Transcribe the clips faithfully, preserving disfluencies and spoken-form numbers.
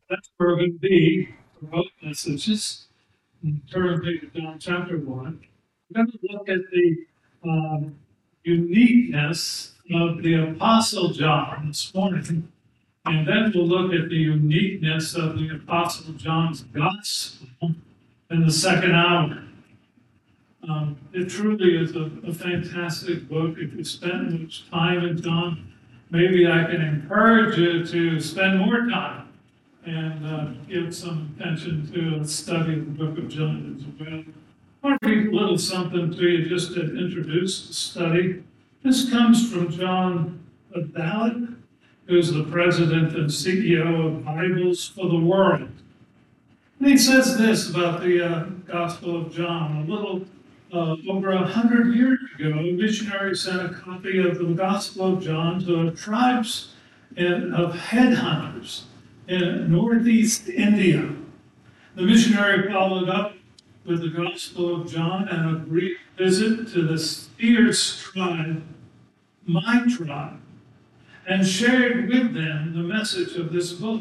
That's where we're going to be for both messages. Turn to John chapter one. We're going to look at the um, uniqueness of the Apostle John this morning, and then we'll look at the uniqueness of the Apostle John's gospel in the second hour. Um, it truly is a, a fantastic book. If you spend much time in John, maybe I can encourage you to spend more time and uh, give some attention to the study of the book of John as well. I want to read a little something to you just to introduce the study. This comes from John Ballard, who's the president and C E O of Bibles for the World. And he says this about the uh, Gospel of John. A little uh, over a hundred years ago, a missionary sent a copy of the Gospel of John to tribes in, of headhunters in northeast India. The missionary followed up with the Gospel of John and a brief visit to the fierce tribe, my tribe, and shared with them the message of this book: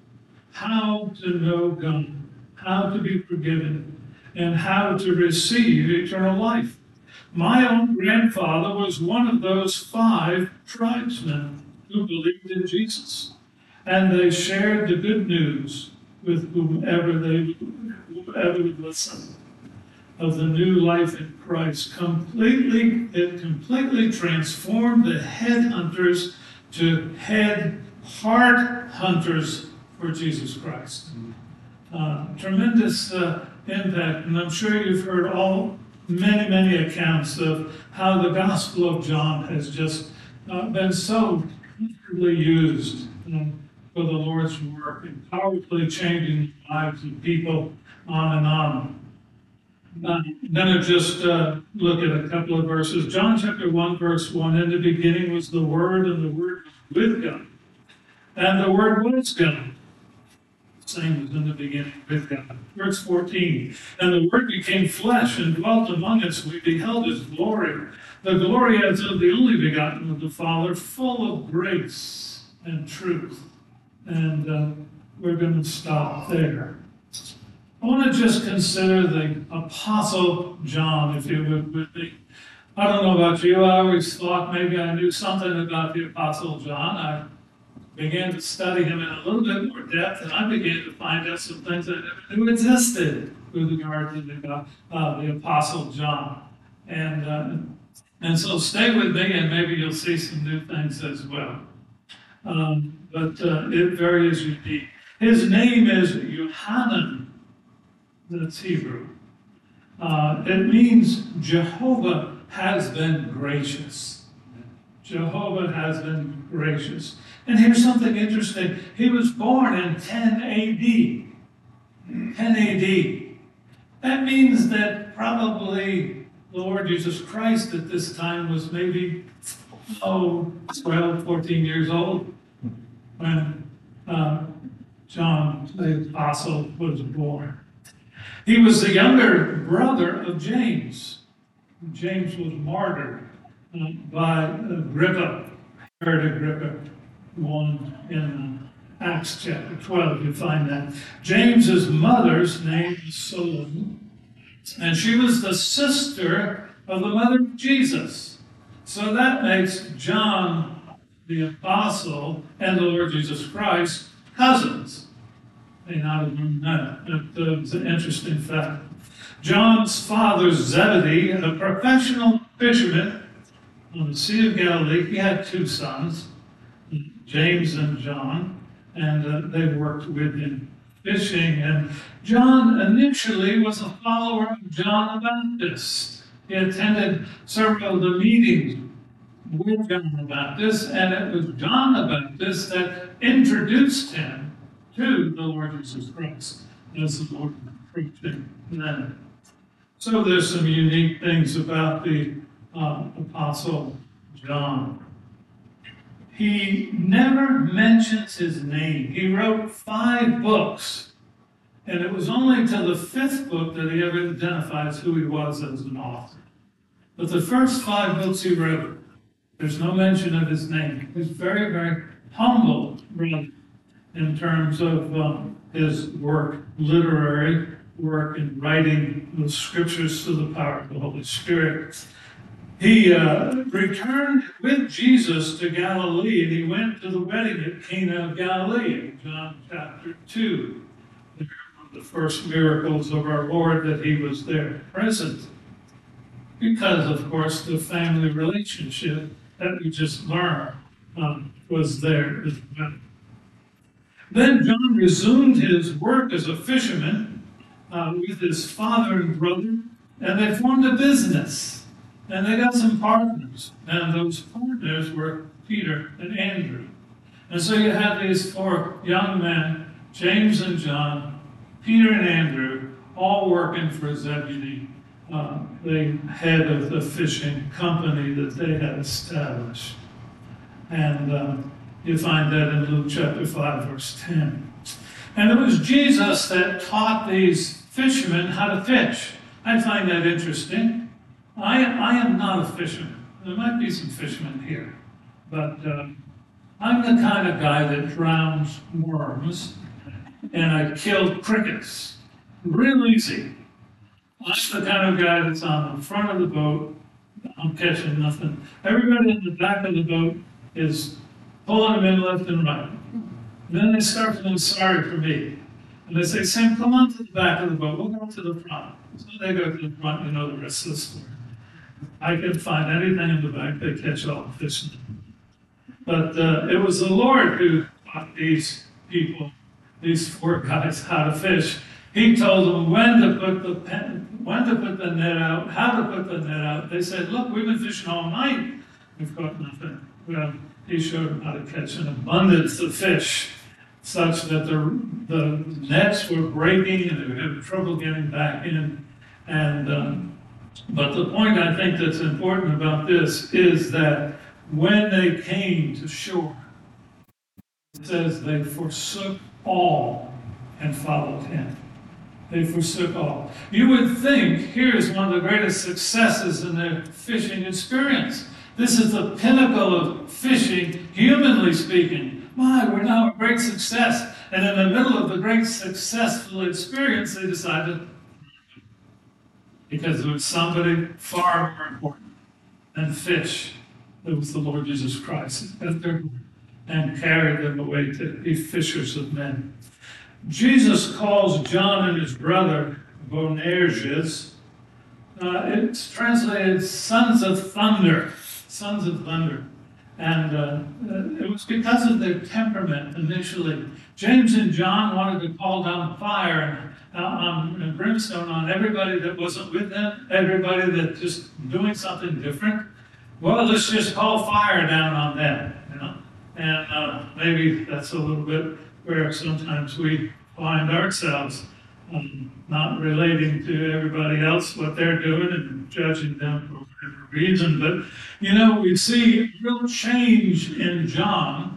how to know God, how to be forgiven, and how to receive eternal life. My own grandfather was one of those five tribesmen who believed in Jesus, and they shared the good news with whomever they whoever would listen of the new life in Christ. Completely, it completely transformed the headhunters to head heart hunters for Jesus Christ. Uh, tremendous uh, impact, and I'm sure you've heard all many, many accounts of how the Gospel of John has just uh, been so powerfully used um, for the Lord's work and powerfully changing the lives of people on and on. Uh, I'm going to just uh, look at a couple of verses. John chapter one, verse one, in the beginning was the Word, and the Word was with God, and the Word was God. Same as in the beginning with God. Verse fourteen, and the Word became flesh and dwelt among us. We beheld His glory, the glory as of the only begotten of the Father, full of grace and truth. And uh, we're going to stop there. I want to just consider the Apostle John, if you would, with me. I don't know about you. I always thought maybe I knew something about the Apostle John. I began to study him in a little bit more depth, and I began to find out some things I never knew existed with regard to the, uh, the Apostle John. And, uh, and so stay with me, and maybe you'll see some new things as well. Um, but uh, it very is unique. His name is Yohanan. That's Hebrew. Uh, it means Jehovah has been gracious. Jehovah has been gracious. And here's something interesting. He was born in ten A D. ten A D. That means that probably the Lord Jesus Christ at this time was maybe, oh, twelve, fourteen years old when uh, John the Apostle was born. He was the younger brother of James. James was martyred uh, by Agrippa, Herod Agrippa, one in Acts chapter twelve. You find that. James's mother's name was Salome, and she was the sister of the mother of Jesus. So that makes John the Apostle and the Lord Jesus Christ cousins. May not have known that. It was an interesting fact. John's father, Zebedee, a professional fisherman on the Sea of Galilee, he had two sons, James and John, and uh, they worked with him fishing. And John initially was a follower of John the Baptist. He attended several of the meetings with John the Baptist, and it was John the Baptist that introduced him to the Lord Jesus Christ as the Lord preached him then. So there's some unique things about the uh, Apostle John. He never mentions his name. He wrote five books, and it was only till the fifth book that he ever identifies who he was as an author. But the first five books he wrote, there's no mention of his name. He was very, very humble brother. in terms of um, his work, literary work in writing the scriptures through the power of the Holy Spirit. He uh, returned with Jesus to Galilee, and he went to the wedding at Cana of Galilee in John chapter two. One of the first miracles of our Lord that he was there present. Because, of course, the family relationship that we just learned um, was there as well. Then John resumed his work as a fisherman uh, with his father and brother, and they formed a business. And they got some partners, and those partners were Peter and Andrew. And so you had these four young men, James and John, Peter and Andrew, all working for Zebedee, uh, the head of the fishing company that they had established. And uh, you find that in Luke chapter five, verse ten. And it was Jesus that taught these fishermen how to fish. I find that interesting. I, I am not a fisherman. There might be some fishermen here, but uh, I'm the kind of guy that drowns worms, and I kill crickets. Real easy. I'm the kind of guy that's on the front of the boat. I'm catching nothing. Everybody in the back of the boat is pulling them in left and right. And then they start feeling sorry for me. And they say, Sam, come on to the back of the boat. We'll go to the front. So they go to the front, you know the rest of the story. I can find anything in the back, they catch all the fish. But uh, it was the Lord who taught these people, these four guys, how to fish. He told them when to put the pen, when to put the net out, how to put the net out. They said, look, we've been fishing all night. We've caught nothing. Well, he showed them how to catch an abundance of fish, such that the, the nets were breaking and they were having trouble getting back in. And um, But the point I think that's important about this is that when they came to shore, it says they forsook all and followed him. They forsook all. You would think here's one of the greatest successes in their fishing experience. This is the pinnacle of fishing, humanly speaking. My, we're now a great success. And in the middle of the great successful experience, they decided, because there was somebody far more important than fish. It was the Lord Jesus Christ and carried them away to be fishers of men. Jesus calls John and his brother Boanerges. Uh, it's translated sons of thunder, sons of thunder. And uh, it was because of their temperament initially. James and John wanted to call down fire and, uh, um, and brimstone on everybody that wasn't with them, everybody that just doing something different. Well, let's just call fire down on them, you know. And uh, maybe that's a little bit where sometimes we find ourselves um, not relating to everybody else, what they're doing, and judging them for whatever reason. But, you know, we see real change in John.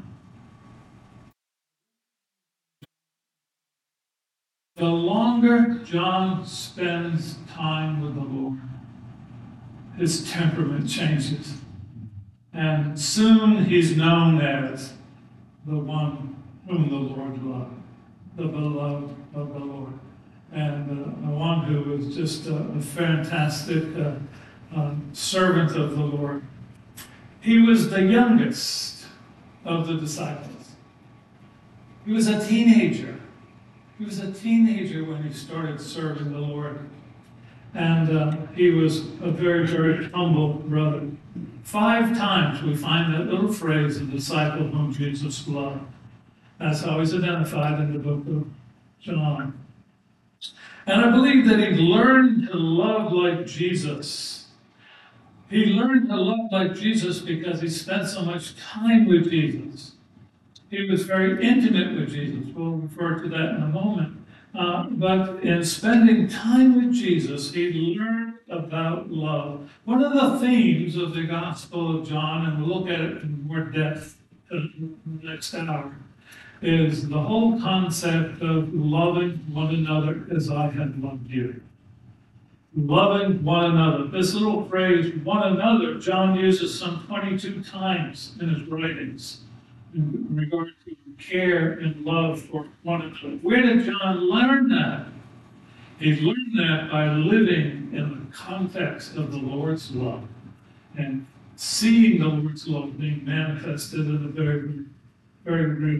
The longer John spends time with the Lord, his temperament changes. And soon he's known as the one whom the Lord loved, the beloved of the Lord, and uh, the one who was just a, a fantastic uh, uh, servant of the Lord. He was the youngest of the disciples. He was a teenager. He was a teenager when he started serving the Lord. And uh, he was a very, very humble brother. Five times we find that little phrase, the disciple whom Jesus loved. That's how he's identified in the book of John. And I believe that he learned to love like Jesus. He learned to love like Jesus because he spent so much time with Jesus. He was very intimate with Jesus. We'll refer to that in a moment. Uh, but in spending time with Jesus, he learned about love. One of the themes of the Gospel of John, and we'll look at it in more depth in the next hour, is the whole concept of loving one another as I have loved you. Loving one another. This little phrase, one another, John uses some twenty-two times in his writings in regard to care and love for one another. Where did John learn that? He learned that by living in the context of the Lord's love and seeing the Lord's love being manifested in a very, very real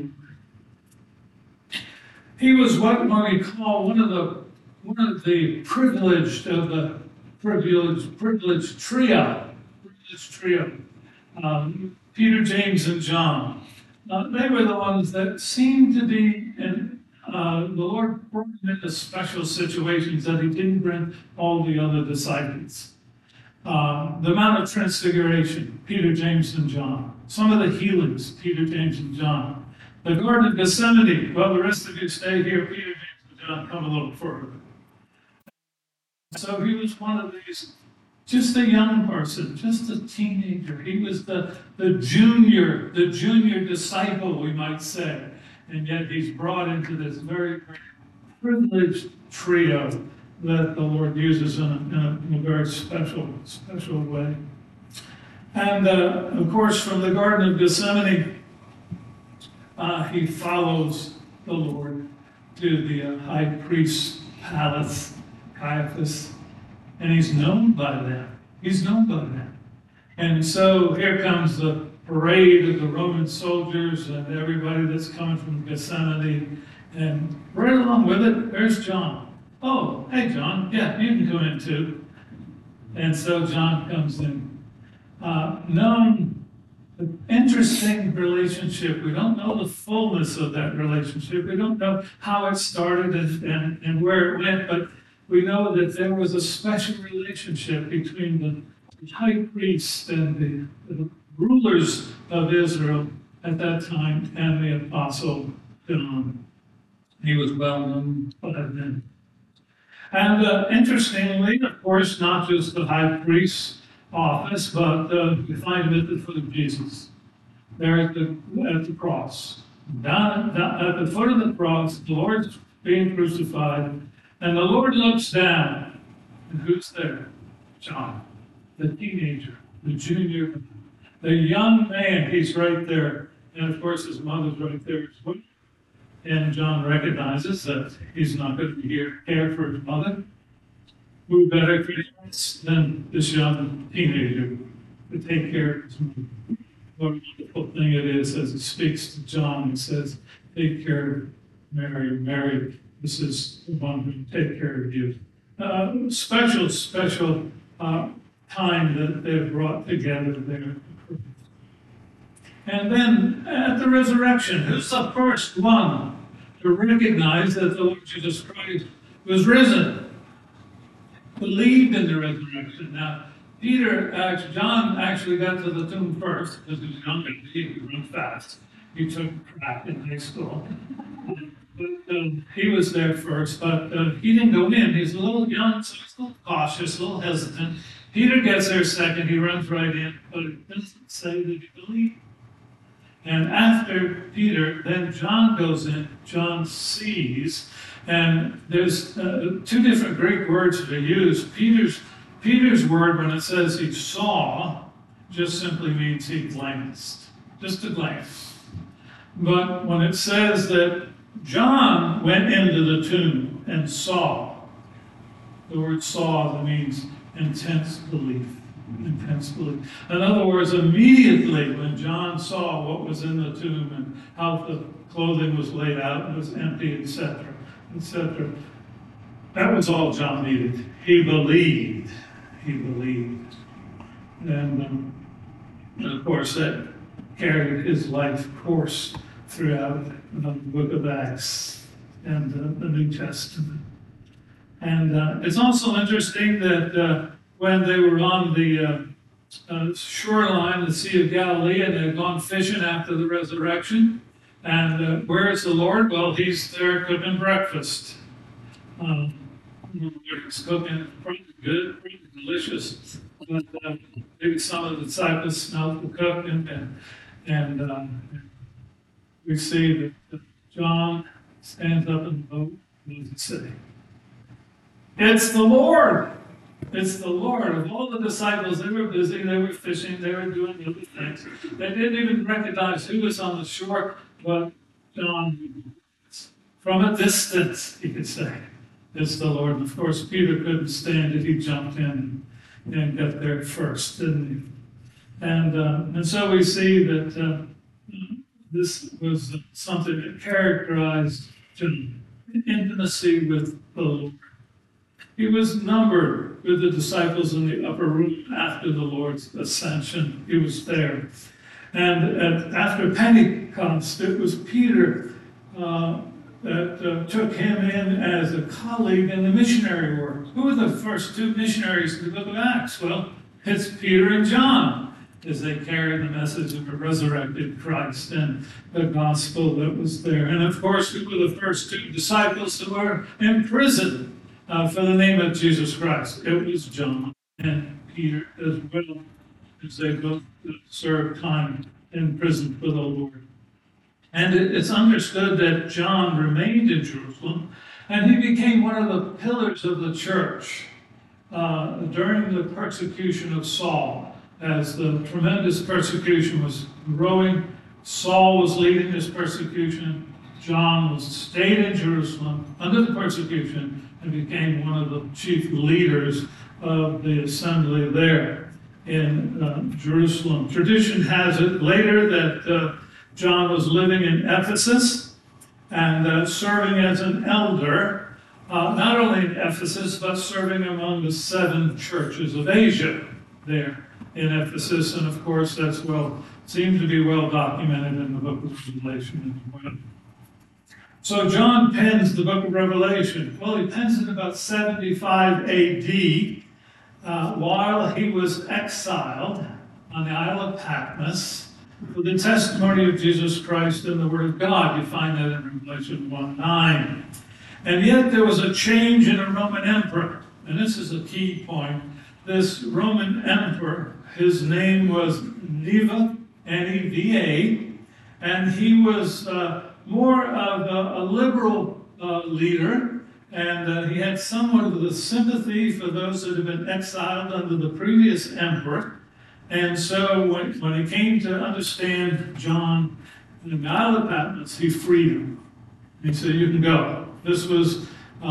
way. He was what we call one of the one of the privileged of the privileged privileged trio. Privileged trio. Um, Peter, James, and John. Uh, they were the ones that seemed to be in uh, the Lord brought them into special situations that he didn't bring all the other disciples. Uh, the Mount of Transfiguration, Peter, James, and John. Some of the healings, Peter, James, and John. The Garden of Gethsemane, well, the rest of you stay here. Peter, James, and John come a little further. So he was one of these, just a young person, just a teenager. He was the, the junior, the junior disciple, we might say. And yet he's brought into this very, very privileged trio that the Lord uses in a, in a, in a very special, special way. And uh, of course, from the Garden of Gethsemane, uh, he follows the Lord to the uh, high priest's palace, Caiaphas, and he's known by them. He's known by them. And so here comes the parade of the Roman soldiers and everybody that's coming from Gethsemane, and right along with it, there's John. Oh, hey, John. Yeah, you can come in too. And so John comes in. Uh, known, interesting relationship. We don't know the fullness of that relationship. We don't know how it started and, and, and where it went, but we know that there was a special relationship between the high priest and the, the rulers of Israel at that time and the apostle John. He was well known by them. And uh, interestingly, of course, not just the high priest's office, but uh, we find him at the foot of Jesus, there at the, at the cross. Down, down at the foot of the cross, the Lord's being crucified, and the Lord looks down, and who's there? John, the teenager, the junior, the young man. He's right there. And of course, his mother's right there as well. And John recognizes that he's not going to be here to care for his mother. Who better than this young teenager to take care of his mother? What a wonderful thing it is as he speaks to John and says, take care of Mary. Mary, this is the one who will take care of you. Uh, special, special uh, time that they've brought together there. And then at the resurrection, who's the first one to recognize that the Lord Jesus Christ was risen? Believed in the resurrection. Now, Peter, actually, John actually got to the tomb first because he was younger. He could run fast. He took track in high school. But um, he was there first, but uh, he didn't go in. He's a little young, so he's a little cautious, a little hesitant. Peter gets there second. He runs right in, but it doesn't say that he believed. And after Peter, then John goes in. John sees. And there's uh, two different Greek words that are used. Peter's, Peter's word, when it says he saw, just simply means he glanced. Just a glance. But when it says that John went into the tomb and saw, the word saw means intense belief. Intense belief. In other words, immediately when John saw what was in the tomb and how the clothing was laid out and was empty, et cetera, et cetera, that was all John needed. He believed. He believed. And, um, and of course, that carried his life course throughout the book of Acts and uh, the New Testament. And uh, it's also interesting that uh, when they were on the uh, uh, shoreline, the Sea of Galilee, and they had gone fishing after the resurrection. And uh, where is the Lord? Well, he's there cooking breakfast. Um, he's cooking, pretty good, pretty delicious. But uh, maybe some of the disciples smelled the cooking, and, and uh, we see that John stands up in the boat. What does it say? It's the Lord. It's the Lord. Of all the disciples, they were busy, they were fishing, they were doing other things. They didn't even recognize who was on the shore, but John, from a distance, he could say, is the Lord. And of course, Peter couldn't stand it. He jumped in and got there first, didn't he? And, uh, and so we see that uh, this was something that characterized John, intimacy with the Lord. He was numbered with the disciples in the upper room after the Lord's ascension. He was there. And at, after Pentecost, it was Peter uh, that uh, took him in as a colleague in the missionary work. Who were the first two missionaries in the book of Acts? Well, it's Peter and John, as they carried the message of a resurrected Christ and the gospel that was there. And of course, we were the first two disciples who were in prison uh, for the name of Jesus Christ. It was John and Peter as well, as they both served time in prison for the Lord. And it's understood that John remained in Jerusalem, and he became one of the pillars of the church uh, during the persecution of Saul. As the tremendous persecution was growing, Saul was leading this persecution. John was stayed in Jerusalem under the persecution and became one of the chief leaders of the assembly there in uh, Jerusalem. Tradition has it later that uh, John was living in Ephesus and uh, serving as an elder, uh, not only in Ephesus, but serving among the seven churches of Asia there in Ephesus. And of course, that's well, seems to be well documented in the book of Revelation as well. So John pens the book of Revelation. Well, he pens it about seventy-five A D uh, while he was exiled on the Isle of Patmos for the testimony of Jesus Christ and the Word of God. You find that in Revelation one nine. And yet there was a change in a Roman emperor. And this is a key point. This Roman emperor, his name was Neva, N E V A, and he was uh, more of a, a liberal uh, leader, and uh, he had somewhat of the sympathy for those that had been exiled under the previous emperor. And so when, when he came to understand John in the Isle of Patmos, he freed him. He said, you can go. This was,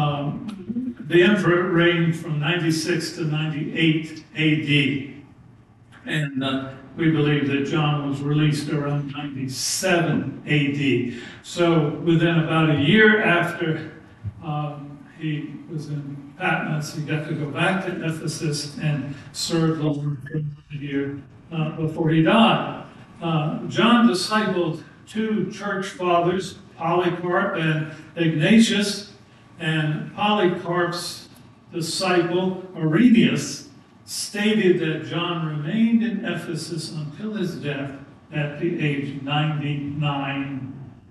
um, the emperor reigned from ninety-six to ninety-eight A D. And uh, we believe that John was released around ninety-seven A D. So within about a year after um, he was in Patmos, he got to go back to Ephesus and serve the Lord for a year uh, before he died. Uh, John discipled two church fathers, Polycarp and Ignatius, and Polycarp's disciple, Irenaeus, stated that John remained in Ephesus until his death at the age ninety-nine.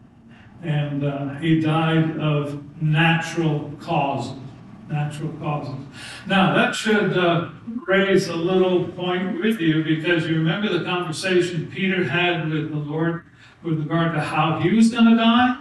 And uh, he died of natural causes. Natural causes. Now, that should uh, raise a little point with you, because you remember the conversation Peter had with the Lord with regard to how he was going to die?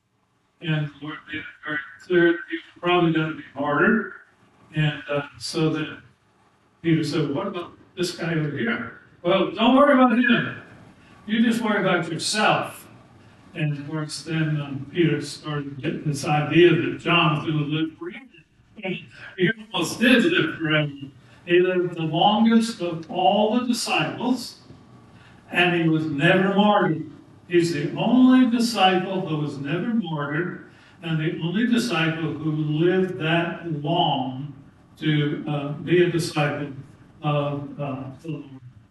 And the Lord made it very clear that he was probably going to be martyred. And uh, so that Peter said, well, what about this guy over here? Well, don't worry about him. You just worry about yourself. And of course, then um, Peter started getting this idea that John was going to live forever. And he almost did live forever. He lived the longest of all the disciples, and he was never martyred. He's the only disciple who was never martyred, and the only disciple who lived that long to uh, be a disciple of uh, the Lord.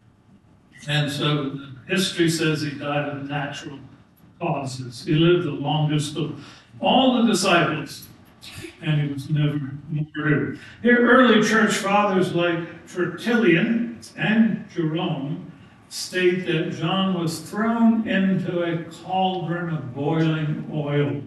And so history says he died of natural causes. He lived the longest of all the disciples, and he was never martyred. Here, early church fathers like Tertullian and Jerome state that John was thrown into a cauldron of boiling oil,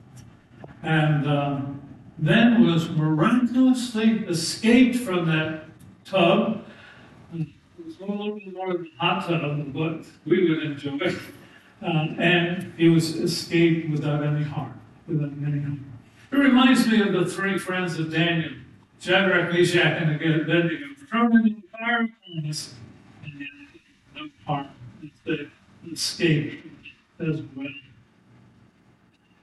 and uh, then was miraculously escaped from that tub. It was a little bit more than a hot tub, but we would enjoy it. Um, and he was escaped without any harm. Without any harm. It reminds me of the three friends of Daniel, Shadrach, Meshach, and Abednego, thrown into the fire furnace, and yet no harm. They escaped as well.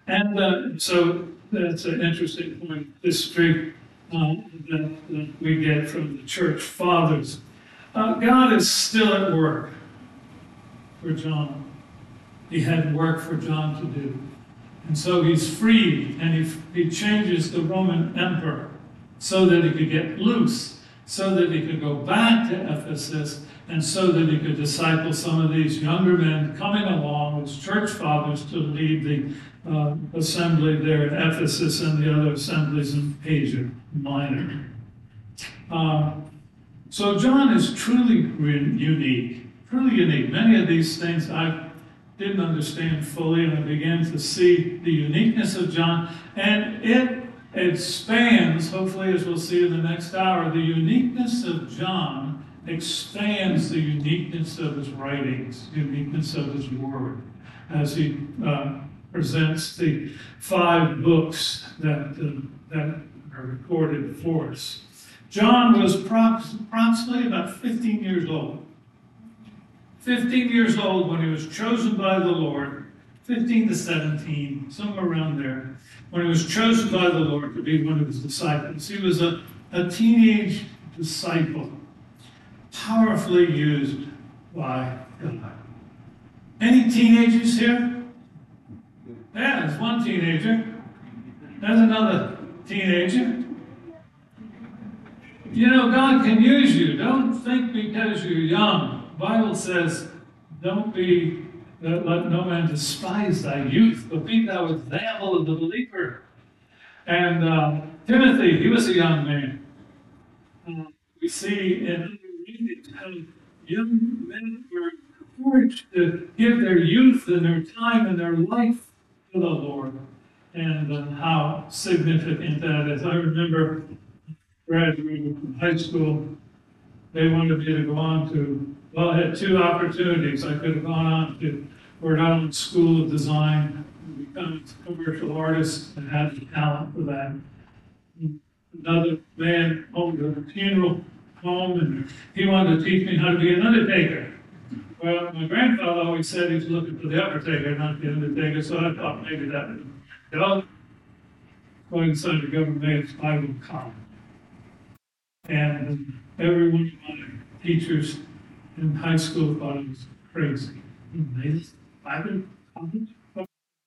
And uh, so that's an interesting point of history uh, that, that we get from the church fathers. Uh, God is still at work for John. He had work for John to do. And so he's freed, and he, he changes the Roman emperor so that he could get loose, so that he could go back to Ephesus, and so that he could disciple some of these younger men coming along as church fathers to lead the uh, assembly there in Ephesus and the other assemblies in Asia Minor. Uh, so John is truly unique, truly unique. Many of these things I didn't understand fully, and I began to see the uniqueness of John, and it expands, hopefully as we'll see in the next hour, the uniqueness of John expands the uniqueness of his writings, the uniqueness of his word, as he uh, presents the five books that, uh, that are recorded for us. John was approximately about fifteen years old. fifteen years old when he was chosen by the Lord, fifteen to seventeen, somewhere around there, when he was chosen by the Lord to be one of his disciples. He was a, a teenage disciple, powerfully used by God. Any teenagers here? Yeah, there's one teenager. There's another teenager. You know, God can use you. Don't think because you're young. The Bible says, don't be, uh, let no man despise thy youth, but be thou example of the believer. And uh, Timothy, he was a young man. Uh, we see in other readings how young men were encouraged to give their youth and their time and their life to the Lord, and uh, how significant that is. I remember graduating from high school, they wanted me to go on to, well, I had two opportunities. I could have gone on to Rhode Island School of Design and become a commercial artist and had the talent for that. Another man owned a funeral home, and he wanted to teach me how to be an undertaker. Well, my grandfather always said he was looking for the undertaker, not the undertaker, so I thought maybe that would go. So I decided to go to Mayor's Bible College. And every one of my teachers in high school thought it was crazy. Mayor's Bible College?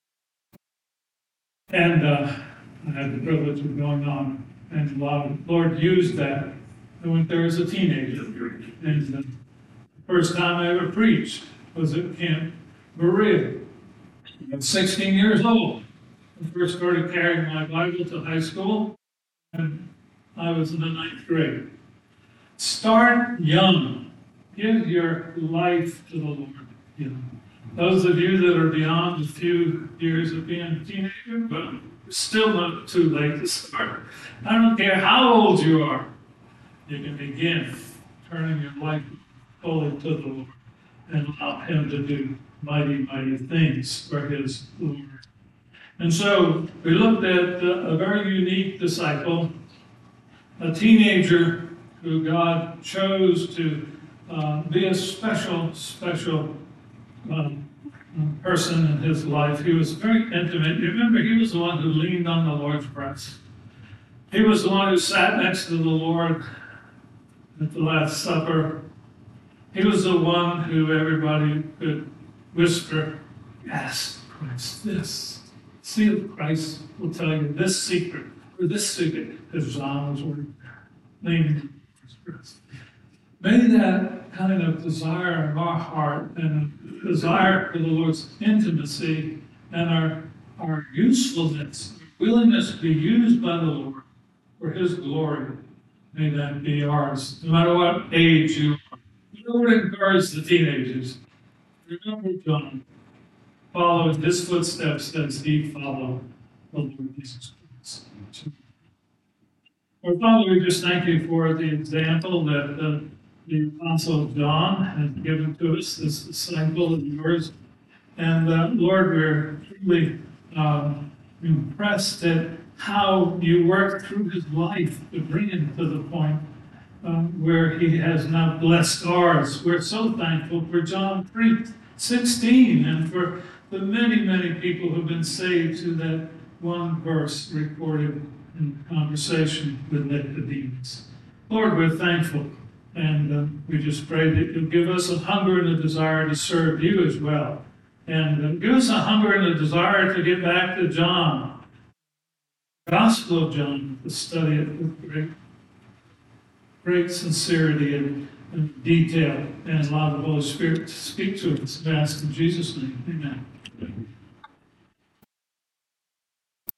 And uh, I had the privilege of going on, and a lot of, the Lord used that. I went there as a teenager, and uh, first time I ever preached was at Camp Berea. I was sixteen years old. I first started carrying my Bible to high school, and I was in the ninth grade. Start young. Give your life to the Lord. You know, those of you that are beyond a few years of being a teenager, but it's still not too late to start. I don't care how old you are. You can begin turning your life fully to the Lord and allow Him to do mighty, mighty things for His glory. And so we looked at a very unique disciple, a teenager who God chose to uh, be a special, special um, person in his life. He was very intimate. You remember, he was the one who leaned on the Lord's breast. He was the one who sat next to the Lord at the Last Supper. He was the one who everybody could whisper, yes, Christ, this. See if Christ will tell you this secret, or this secret, because John was working there. Leaning on his breast. May that kind of desire in our heart and a desire for the Lord's intimacy and our, our usefulness, willingness to be used by the Lord for His glory, may that be ours, no matter what age you are. I would encourage the teenagers. Remember John. Follow in his footsteps as he followed the Lord Jesus Christ. Our Father, we just thank you for the example that uh, the Apostle John has given to us, this disciple of yours. And uh, Lord, we're truly um, impressed at how you worked through his life to bring him to the point um, where he has now blessed ours. We're so thankful for John three sixteen and for the many, many people who have been saved through that one verse recorded in conversation with Nicodemus. Lord, we're thankful, and uh, we just pray that you'll give us a hunger and a desire to serve you as well. And uh, give us a hunger and a desire to get back to John, Gospel of John, to study it with great, great sincerity and, and detail, and allow the Holy Spirit to speak to us. We ask in Jesus' name, amen.